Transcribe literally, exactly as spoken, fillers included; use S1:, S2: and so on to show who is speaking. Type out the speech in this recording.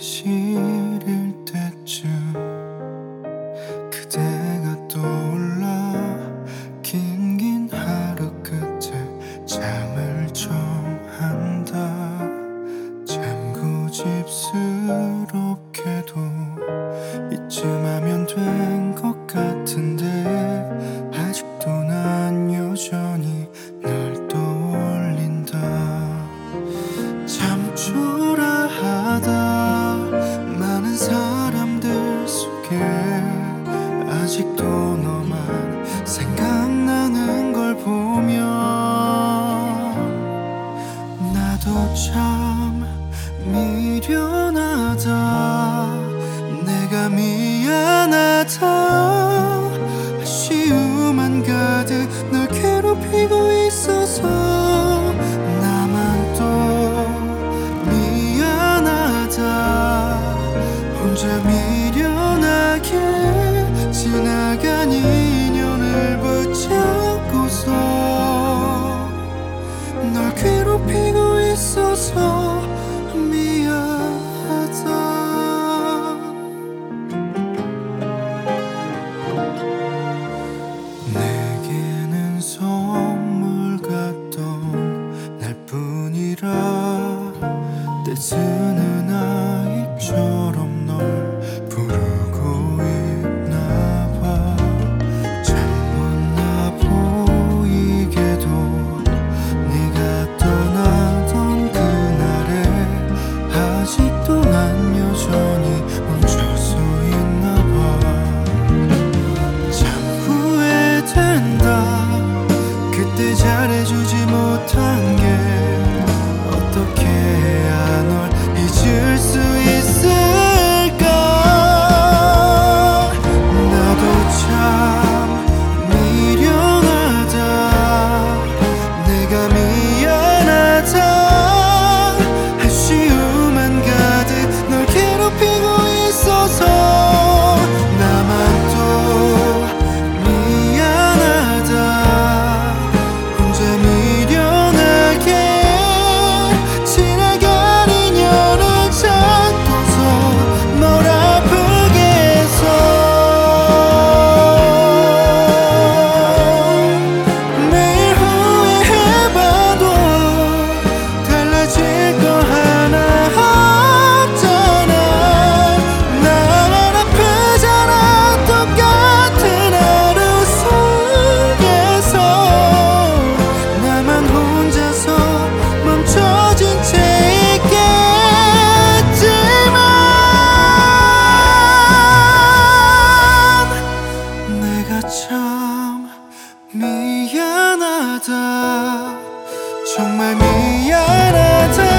S1: 시릴 때쯤 그대가 떠올라 긴긴 하루 끝에 잠을 청한다. 참 고집스럽게도 이쯤 하면 된 것 같은데 아직도 난 여전히 널 떠올린다. 참 초라하다. 많은 사람들 속에 아직도 너만 생각나는 걸 보면 나도 참 미련하다. 내가 미안하다. 아쉬움만 가득 널 괴롭히고 있어서 나만 또 미안하다. 혼자 미련하게 지나간 인연을 붙잡고서 널 괴롭히고 있어서 미안하다. 내게는 선물 같던 날뿐이라 떼쓰는 아이처럼 널 부르고 있나봐. 참 못나 보이게도 네가 떠나던 그날에 아직도 난 여전히 멈춰서 있나봐. 참 후회된다. 그때 잘해주지 못한 게 어떻게 해야 널 잊을 수 있을까. 나도 참 미련하다. 내가 미안하다. 아쉬움만 가득 널 괴롭히고 있어서 나만 또 미안하다. 혼자 미련하게 지나간 인연을 찾고서 널 아프게 해서 매일 후회해봐도 달라질 거 하나 없잖아. 난 아프잖아. 똑같은 하루 속에서 나만 혼자서 멈춰진 채 있겠지만 내가 참 미안하다. 정말 미안하다.